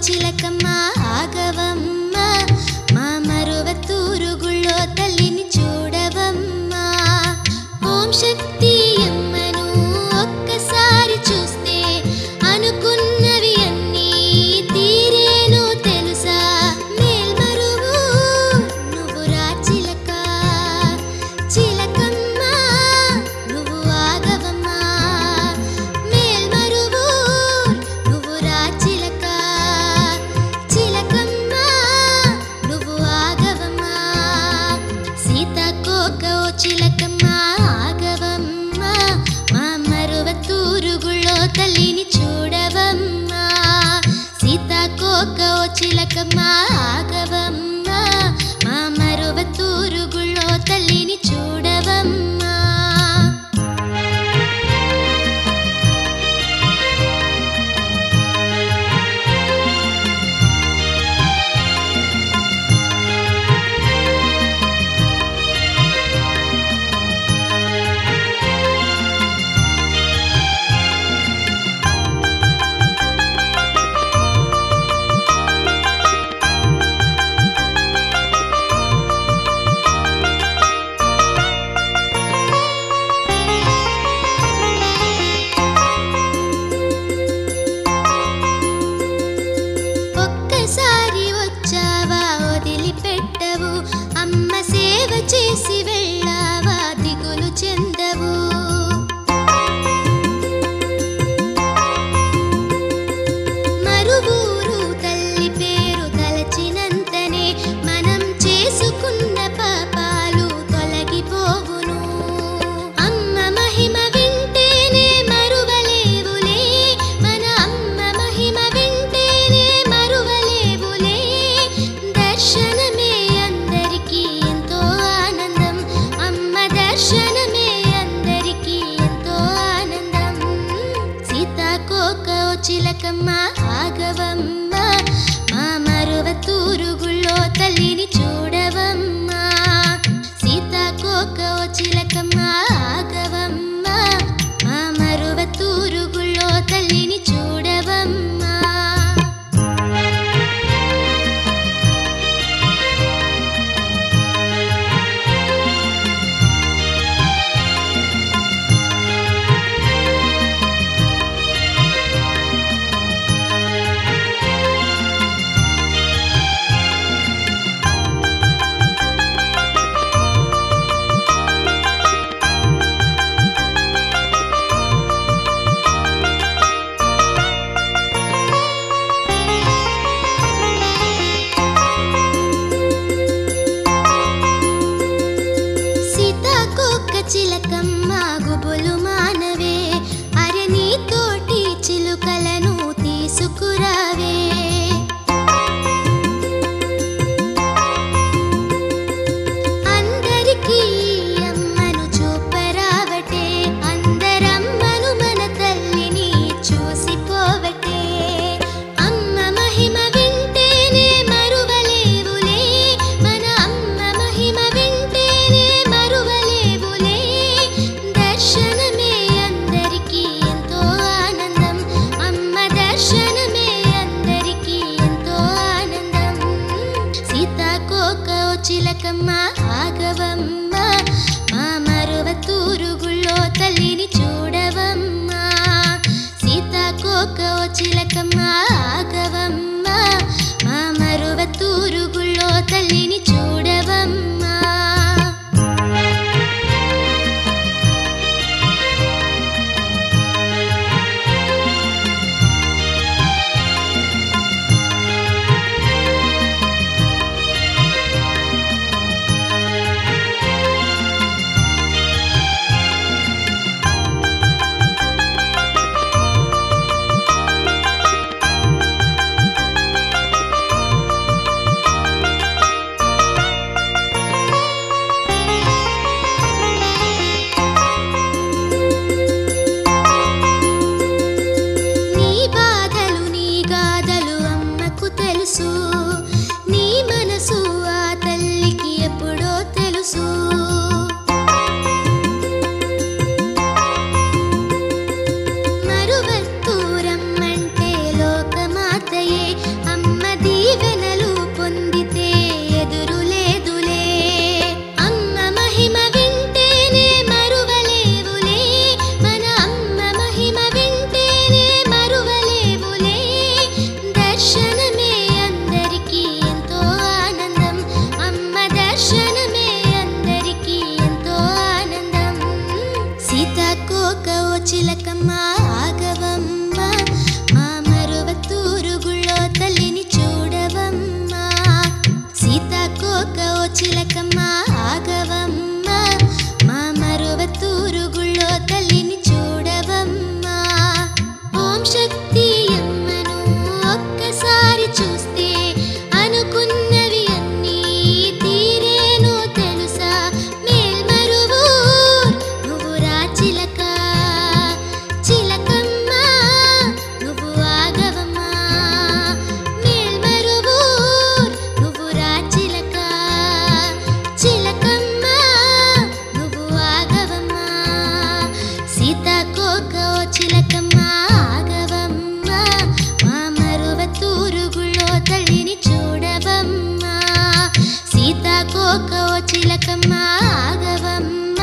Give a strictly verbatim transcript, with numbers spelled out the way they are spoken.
చిలకమ్మ ఆగవమ్మ మా మరువత్తూరు గుళ్ళో తల్లిని చూడవమ్మా. ఓం శక్తి అమ్మను ఒక్కసారి చూస్తే అనుకున్నవి అన్నీ తీరేను తెలుసా. మేల్మరువు నువ్వు రా చిలక, చిలకమ్మ నువ్వు ఆగవమ్మా. మేల్మరువు నువ్వు రా చిలక, చిలకమ్మ నువ్వు ఆగవమ్మా. సీతాకోక ఓ చిలకమ్మ ఆగవమ్మా మా మరువత్తూరు గుళ్ళో తల్లిని చూడవమ్మా. సీతాకోక ఓ చిలకమ్మ ఆగవమ్మా మా మరువత్తూరు గుళ్ళో తల్లిని చూడవమ్మా. ఒక్కసారి వచ్చావా వదిలిపెట్టవు, అమ్మ సేవ చేసి వెళ్ళావా దిగులు చెందవు. మరువూరు తల్లి పేరు తలచినంతనే మనం చేసుకున్న పాపాలు తొలగిపోవును. అమ్మ మహిమ వింటేనే మరువలేవులే, మన అమ్మ మహిమ వింటేనే మరువలేవులే. దర్శనమే అందరికీ ఎంతో ఆనందం, అమ్మ దర్శనమే అందరికీ ఎంతో ఆనందం. సీతాకోక ఓ చిలకమ్మ ఆగవమ్మ మా మరువత్తూరు గుళ్ళో తల్లిని చూడవమ్మా. సీతాకోక ఓ చిలకమ్మ ఆగవమ్మ మా మరువత్తూరు గుళ్ళో తల్లిని చూడవమ్మా. సీతాకోక ఓ చిలకమ్మ ఆగవమ్మ, మా మరువత్తూరు గుళ్ళో తల్లిని చూడవమ్మ. సీతాకోక ఓ చిలకమ్మ ఆగవమ్మ, మా మరువత్తూరు గుళ్ళో తల్లిని చూడవమ్మ. ఓం శక్తి అమ్మను ఒక్కసారి చూస్తే అనుకున్నవి అన్నీ తీరేను తెలుసా. మేల్మరువు నువ్వు రా చిలక, చిలకమ్మ నువ్వు ఆగవమ్మా. మేల్మరువు నువ్వు రా చిలక, చిలకమ్మ నువ్వు ఆగవమ్మా. సీతాకోక ఓ చిలకమ్మ ఆగవమ్మ, మా మరువత్తూరు గుళ్ళో తల్లిని చూడవమ్మ. సీతాకోక ఓ చిలకమ్మ ఆగవమ్మ.